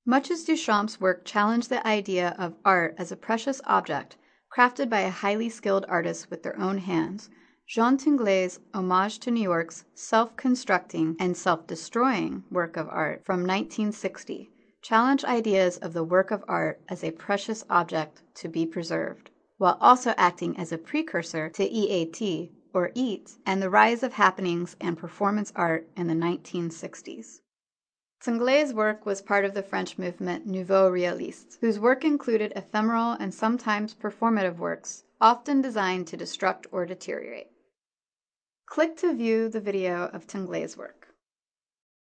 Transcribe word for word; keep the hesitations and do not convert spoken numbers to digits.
Much as Duchamp's work challenged the idea of art as a precious object crafted by a highly skilled artist with their own hands, Jean Tinglé's Homage to New York's self-constructing and self-destroying work of art from nineteen sixty challenged ideas of the work of art as a precious object to be preserved, while also acting as a precursor to E A T, or EAT, and the rise of happenings and performance art in the nineteen sixties. Tinglé's work was part of the French movement Nouveau Realiste, whose work included ephemeral and sometimes performative works, often designed to destruct or deteriorate. Click to view the video of Tinglé's work.